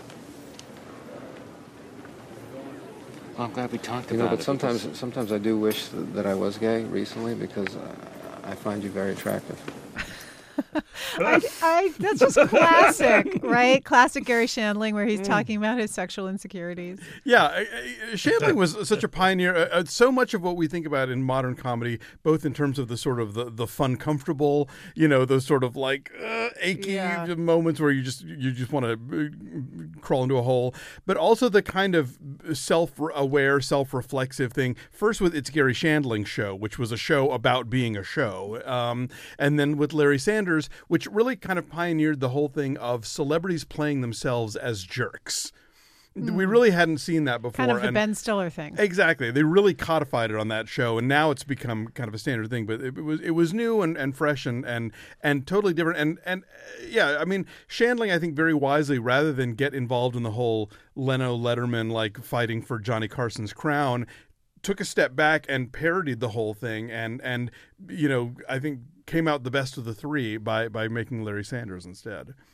Well, I'm glad we talked You know, about but it. sometimes because- sometimes I do wish th- that I was gay recently because uh, I find you very attractive. I, I, that's just classic, right? Classic Gary Shandling, where he's talking about his sexual insecurities. Yeah, I- I- Shandling was such a pioneer. Uh, uh, so much of what we think about in modern comedy, both in terms of the sort of the, the fun, comfortable, you know, those sort of like uh, achy Yeah. moments where you just you just want to uh, crawl into a hole, but also the kind of self-aware, self-reflexive thing. First with It's Gary Shandling Show, which was a show about being a show, um, and then with Larry Sanders, which really kind of pioneered the whole thing of celebrities playing themselves as jerks. We really hadn't seen that before. Kind of the and- Ben Stiller thing. Exactly. They really codified it on that show, and now it's become kind of a standard thing. But it, it was it was new and, and fresh and, and and totally different. And and uh, yeah, I mean, Shandling, I think very wisely, rather than get involved in the whole Leno Letterman like fighting for Johnny Carson's crown, took a step back and parodied the whole thing, and and you know, I think came out the best of the three by by making Larry Sanders instead.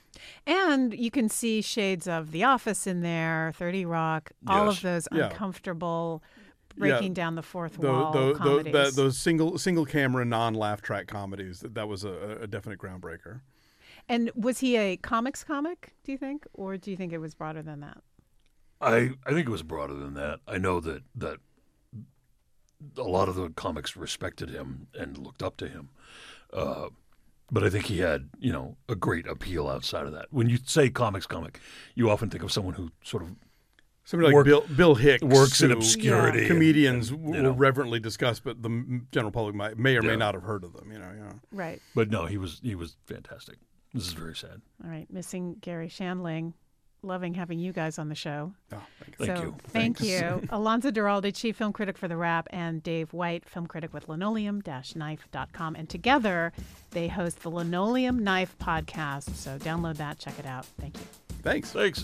And you can see shades of The Office in there, thirty Rock, all Yes. of those Yeah. uncomfortable, breaking Yeah. down the fourth Tho- wall tho- tho- comedies. that- those single single camera non laugh track comedies. That, that was a, a definite groundbreaker. And was he a comics comic, do you think? Or do you think it was broader than that? I, I think it was broader than that. I know that, that a lot of the comics respected him and looked up to him. Uh, but I think he had, you know, a great appeal outside of that. When you say comics comic, you often think of someone who sort of Somebody like work- Bill, Bill Hicks works in who, obscurity. and- Comedians and, will you know. reverently discuss, but the m- general public might, may or may Yeah. not have heard of them. You know, you know. Right. But no, he was he was fantastic. This is very sad. All right, missing Gary Shandling. Loving having you guys on the show. Oh, thank so, you. Thank you. Thank Thanks. you. Alonzo Duralde, chief film critic for The Wrap, and Dave White, film critic with linoleum dash knife dot com. And together, they host the Linoleum Knife podcast. So download that, check it out. Thank you. Thanks. Thanks.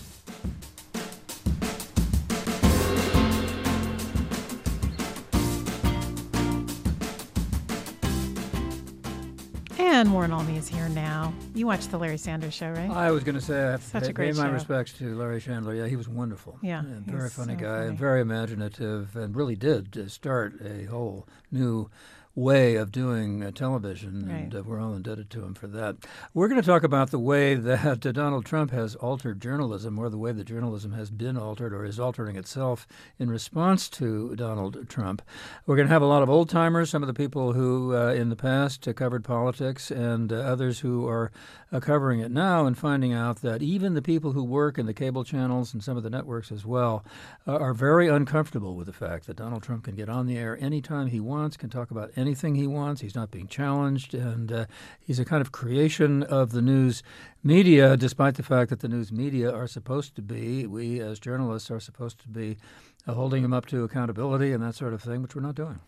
And Warren Olney is here now. You watched the Larry Sanders Show, right? I was going to say, I have Such to a pay great my show. respects to Larry Chandler. Yeah, he was wonderful. Yeah, And very he's funny so guy funny. and very imaginative, and really did uh, start a whole new way of doing uh, television, and Right. uh, we're all indebted to him for that. We're going to talk about the way that uh, Donald Trump has altered journalism, or the way that journalism has been altered or is altering itself in response to Donald Trump. We're going to have a lot of old-timers, some of the people who uh, in the past uh, covered politics, and uh, others who are uh, covering it now, and finding out that even the people who work in the cable channels and some of the networks as well uh, are very uncomfortable with the fact that Donald Trump can get on the air anytime he wants, can talk about anything he wants. He's not being challenged, and uh, he's a kind of creation of the news media, despite the fact that the news media are supposed to be, we as journalists are supposed to be uh, holding him up to accountability and that sort of thing, which we're not doing.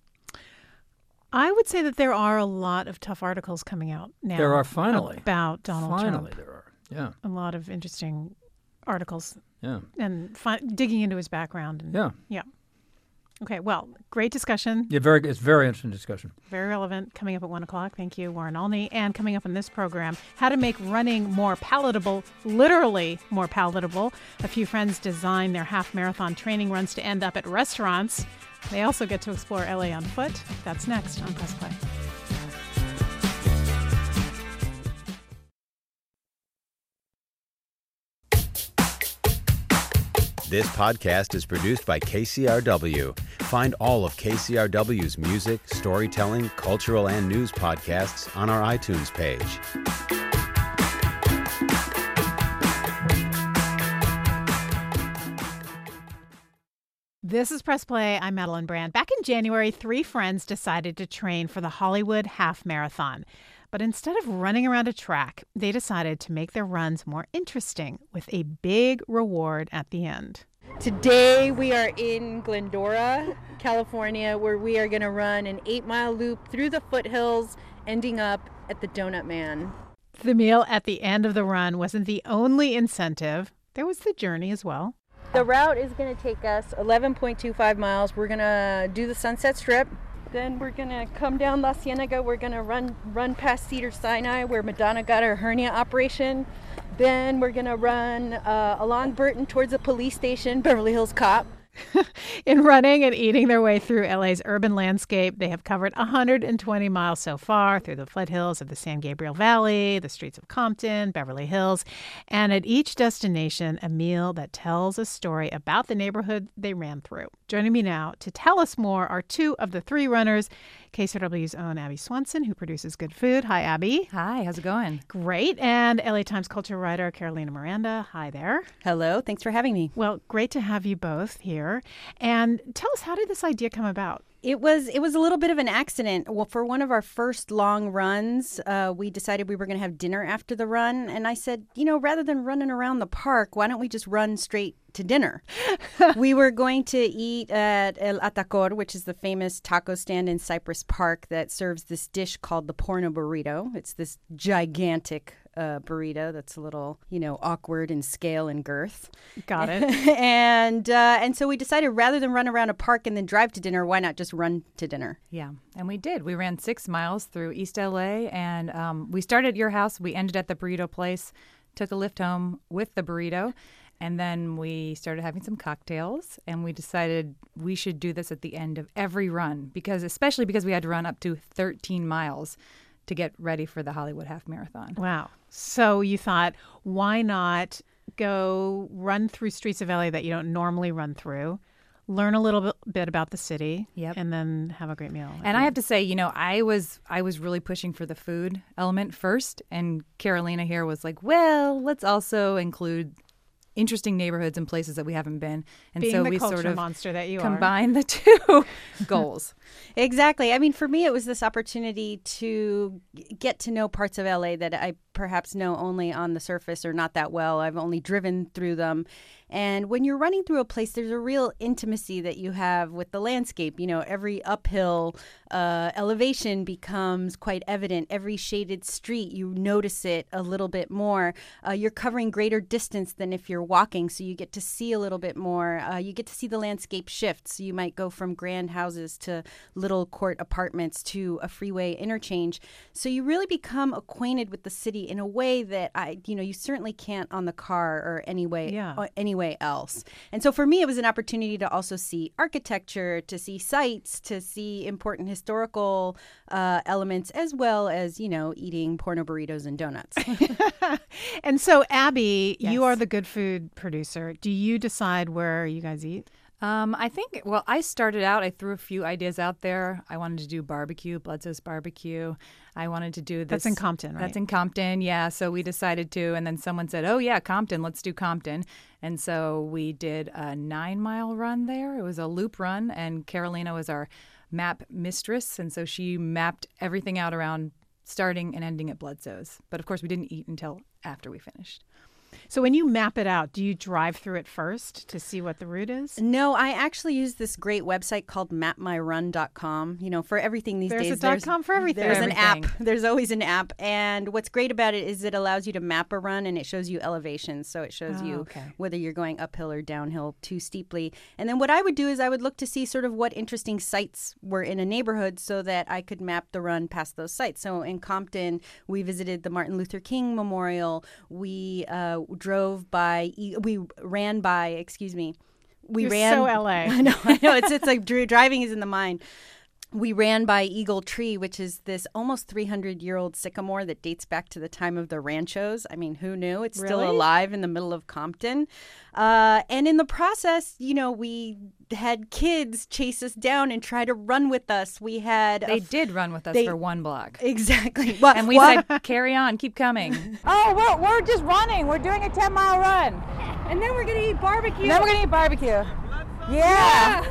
I would say that there are a lot of tough articles coming out now. There are finally. About Donald Finally Trump. there are, yeah. A lot of interesting articles. Yeah. And fi- digging into his background. And, Yeah. Yeah. Okay, well, great discussion. Yeah, very. It's very interesting discussion. Very relevant. Coming up at one o'clock. Thank you, Warren Olney. And coming up in this program, how to make running more palatable, literally more palatable. A few friends design their half marathon training runs to end up at restaurants. They also get to explore L A on foot. That's next on Press Play. This podcast is produced by K C R W. Find all of K C R W's music, storytelling, cultural, and news podcasts on our iTunes page. This is Press Play. I'm Madeline Brand. Back in January, three friends decided to train for the Hollywood Half Marathon. But instead of running around a track, they decided to make their runs more interesting with a big reward at the end. Today we are in Glendora, California, where we are going to run an eight-mile loop through the foothills, ending up at the Donut Man. The meal at the end of the run wasn't the only incentive. There was the journey as well. The route is going to take us eleven point two five miles. We're going to do the Sunset Strip. Then we're going to come down La Cienega. We're going to run run past Cedar Sinai, where Madonna got her hernia operation. Then we're going to run uh, along Burton towards the police station, Beverly Hills Cop. In running and eating their way through L A's urban landscape, they have covered one hundred twenty miles so far through the foothills of the San Gabriel Valley, the streets of Compton, Beverly Hills, and at each destination, a meal that tells a story about the neighborhood they ran through. Joining me now to tell us more are two of the three runners, K C R W's own Abby Swenson, who produces Good Food. Hi, Abby. Hi, how's it going? Great. And L A Times culture writer Carolina Miranda. Hi there. Hello, thanks for having me. Well, great to have you both here. And tell us, how did this idea come about? It was it was a little bit of an accident. Well, for one of our first long runs, uh, we decided we were going to have dinner after the run. And I said, you know, rather than running around the park, why don't we just run straight to dinner? We were going to eat at El Atacor, which is the famous taco stand in Cypress Park that serves this dish called the Porno Burrito. It's this gigantic uh, burrito that's a little, you know, awkward in scale and girth. Got it. and uh, and so we decided rather than run around a park and then drive to dinner, why not just run to dinner? Yeah, and we did. We ran six miles through East L A, and um, we started at your house. We ended at the burrito place took a lift home with the burrito. And then we started having some cocktails, and we decided we should do this at the end of every run, because especially because we had to run up to thirteen miles to get ready for the Hollywood Half Marathon. Wow. So you thought, why not go run through streets of L A that you don't normally run through, learn a little bit about the city, yep. and then have a great meal. And I have to say, you know, I was I was really pushing for the food element first, and Carolina here was like, well, let's also include interesting neighborhoods and places that we haven't been. And Being so the we culture sort of monster that you combine are. the two goals. Exactly. I mean, for me, it was this opportunity to get to know parts of L A that I perhaps know only on the surface or not that well. I've only driven through them. And when you're running through a place, there's a real intimacy that you have with the landscape. You know, every uphill uh, elevation becomes quite evident. Every shaded street, you notice it a little bit more. Uh, you're covering greater distance than if you're walking, so you get to see a little bit more. Uh, you get to see the landscape shift. So you might go from grand houses to little court apartments to a freeway interchange. So you really become acquainted with the city in a way that I, you know, you certainly can't on the car or any way, Yeah. uh, any way else. And so for me, it was an opportunity to also see architecture, to see sites, to see important historical uh, elements, as well as, you know, eating porno burritos and donuts. And so, Abby, Yes. you are the good food producer. Do you decide where you guys eat? Um, I think, well, I started out, I threw a few ideas out there. I wanted to do barbecue, Bledsoe's barbecue. I wanted to do this. That's in Compton, right? That's in Compton, yeah. So we decided to, and then someone said, oh, yeah, Compton, let's do Compton. And so we did a nine-mile run there. It was a loop run, and Carolina was our map mistress, and so she mapped everything out around starting and ending at Bledsoe's. But, of course, we didn't eat until after we finished. So when you map it out, do you drive through it first to see what the route is? No, I actually use this great website called map my run dot com. You know, for everything these There's days, a dot com for everything. There's Everything. an app. There's always an app. And what's great about it is it allows you to map a run, and it shows you elevations. So it shows Oh, you okay. whether you're going uphill or downhill too steeply. And then what I would do is I would look to see sort of what interesting sites were in a neighborhood so that I could map the run past those sites. So in Compton, we visited the Martin Luther King Memorial. We uh, drove by, we ran by, excuse me, we You're ran. so L A. I know, I know. It's it's like dri- driving is in the mind. We ran by Eagle Tree, which is this almost three hundred year old sycamore that dates back to the time of the ranchos. I mean, who knew? It's still Really? alive in the middle of Compton. Uh, and in the process, you know, we had kids chase us down and try to run with us. We had They a f- did run with us they- for one block. Exactly. Well, And we well- said, carry on, keep coming. Oh, we're, we're just running. We're doing a ten mile run. And then we're going to eat barbecue. And then we're going to eat barbecue. Yeah.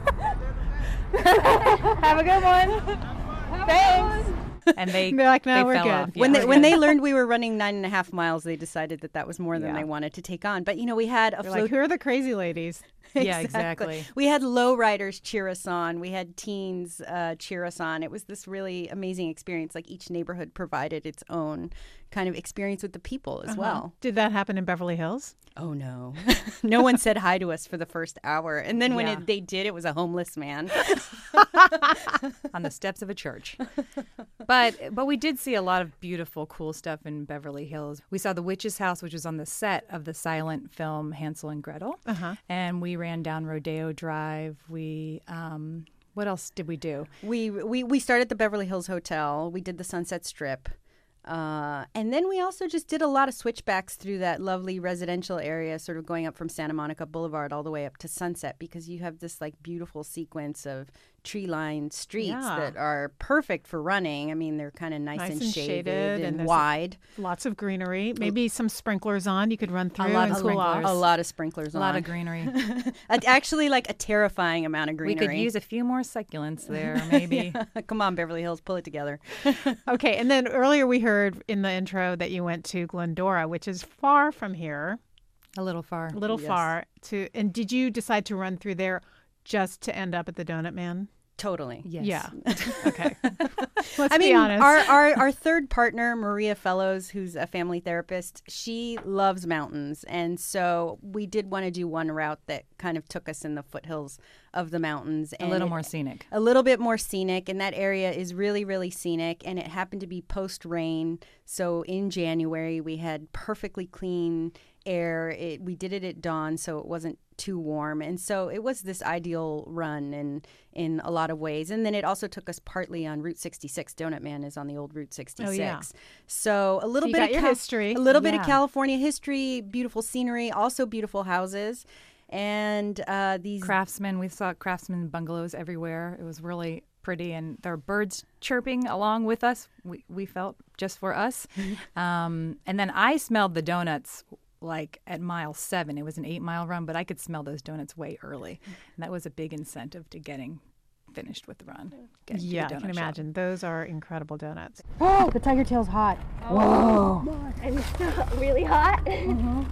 Have a good one. Thanks. And they, They're like, no, they we're fell good. off. when Yeah, they we're when good. they learned we were running nine and a half miles, they decided that that was more than Yeah. they wanted to take on. But you know, we had a They're float. like, who are the crazy ladies? Yeah, exactly. We had lowriders cheer us on. We had teens uh, cheer us on. It was this really amazing experience. Like each neighborhood provided its own kind of experience with the people as Uh-huh. well. Did that happen in Beverly Hills? Oh no, no one said hi to us for the first hour, and then when Yeah. it, they did, it was a homeless man. on the steps of a church. But but we did see a lot of beautiful, cool stuff in Beverly Hills. We saw the witch's house, which was on the set of the silent film Hansel and Gretel. Uh-huh. And we ran down Rodeo Drive. We um, what else did we do? We we we started at the Beverly Hills Hotel. We did the Sunset Strip. Uh, and then we also just did a lot of switchbacks through that lovely residential area, sort of going up from Santa Monica Boulevard all the way up to Sunset, because you have this like beautiful sequence of tree-lined streets Yeah. that are perfect for running. I mean, they're kind of nice, Nice and, and shaded, shaded, and, and there's wide. Lots of greenery. Maybe some sprinklers on. You could run through lot and of cool off. sprinklers. A lot of sprinklers A on. lot of greenery. A- Actually, like a terrifying amount of greenery. We could use a few more succulents there, maybe. Come on, Beverly Hills, pull it together. Okay, and then earlier we heard in the intro that you went to Glendora, which is far from here, A little far. a little Yes. far. To and did you decide to run through there just to end up at the Donut Man? Totally. Yes. Yeah. Okay. Let's I be mean, honest. our, our our third partner, Maria Fellows, who's a family therapist, she loves mountains. And so we did want to do one route that kind of took us in the foothills of the mountains. A and little it- more scenic. A little bit more scenic. And that area is really, really scenic. And it happened to be post-rain. So in January, we had perfectly clean air. It, we did it at dawn, so it wasn't too warm. And so it was this ideal run in, in a lot of ways. And then it also took us partly on Route sixty-six. Donut Man is on the old Route sixty-six. Oh, yeah. So a little So you bit got of your Cal- history. A little bit of Yeah. California history, beautiful scenery, also beautiful houses. And uh, these Craftsmen, we saw craftsman bungalows everywhere. It was really pretty, and there are birds chirping along with us. We we felt just for us. um, and then I smelled the donuts like at mile seven. It was an eight mile run, but I could smell those donuts way early, and that was a big incentive to getting finished with the run. getting to the Yeah, I donut can shop. imagine. Those are incredible donuts. Oh, the tiger tail's hot. Oh, and it's still really hot. Mm-hmm.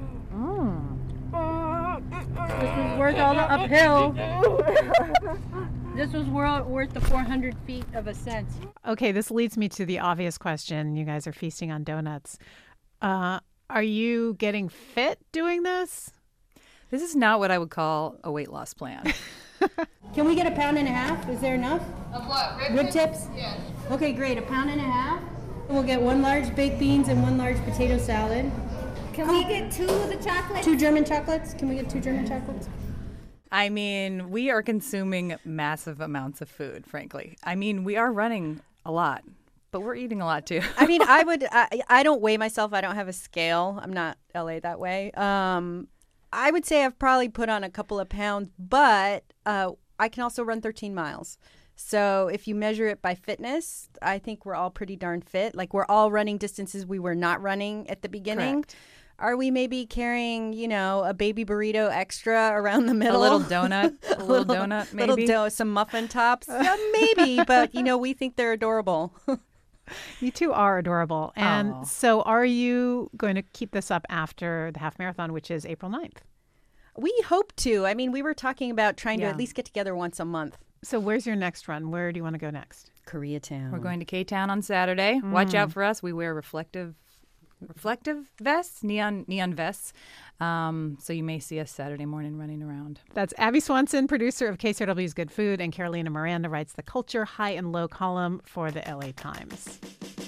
This was worth all the uphill. This was wor- worth the four hundred feet of ascent. Okay, this leads me to the obvious question. You guys are feasting on donuts. Uh, are you getting fit doing this? This is not what I would call a weight loss plan. Can we get a pound and a half? Is there enough? Of what? Rib, Rib tips? Yes. Okay, great. A pound and a half. We'll get one large baked beans and one large potato salad. Can we get two of the chocolates? Two German chocolates? Can we get two German chocolates? I mean, we are consuming massive amounts of food, frankly. I mean, we are running a lot, but we're eating a lot too. I mean, I would. I, I don't weigh myself. I don't have a scale. I'm not L A that way. Um, I would say I've probably put on a couple of pounds, but uh, I can also run thirteen miles. So if you measure it by fitness, I think we're all pretty darn fit. Like we're all running distances we were not running at the beginning. Correct. Are we maybe carrying, you know, a baby burrito extra around the middle? A little donut, a little donut, maybe. Little dough, some muffin tops, uh, maybe. But you know, we think they're adorable. You two are adorable. And Aw. so are you going to keep this up after the half marathon, which is April ninth? We hope to. I mean, we were talking about trying to Yeah. at least get together once a month. So where's your next run? Where do you want to go next? Koreatown. We're going to K-Town on Saturday. Watch Mm. out for us. We wear reflective reflective vests, neon neon vests. Um, so you may see us Saturday morning running around. That's Abby Swanson, producer of K C R W's Good Food, and Carolina Miranda writes the Culture High and Low column for the L A Times.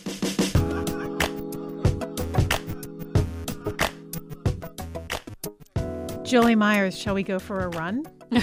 Julie Myers, shall we go for a run?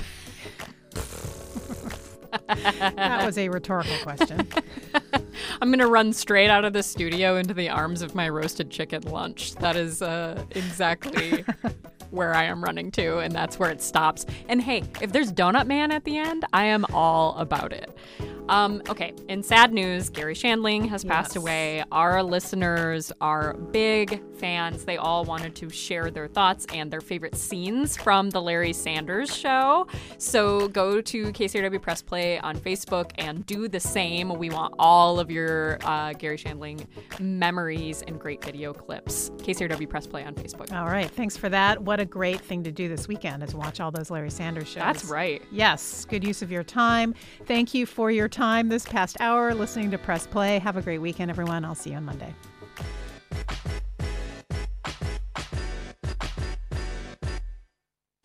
That was a rhetorical question. I'm going to run straight out of the studio into the arms of my roasted chicken lunch. That is uh, exactly where I am running to, and that's where it stops. And hey, if there's Donut Man at the end, I am all about it. Um, okay, in sad news, Gary Shandling has passed Yes. away. Our listeners are big fans. They all wanted to share their thoughts and their favorite scenes from the Larry Sanders Show. So go to K C R W Press Play on Facebook and do the same. We want all of your uh, Gary Shandling memories and great video clips. K C R W Press Play on Facebook. All right, thanks for that. What a great thing to do this weekend is watch all those Larry Sanders shows. That's right. Yes, good use of your time. Thank you for your time this past hour listening to Press Play. Have a great weekend, everyone. I'll see you on Monday.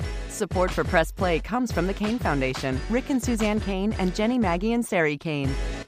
Support for Press Play comes from the Kane Foundation, Rick and Suzanne Kane, and Jenny, Maggie, and Sari Kane.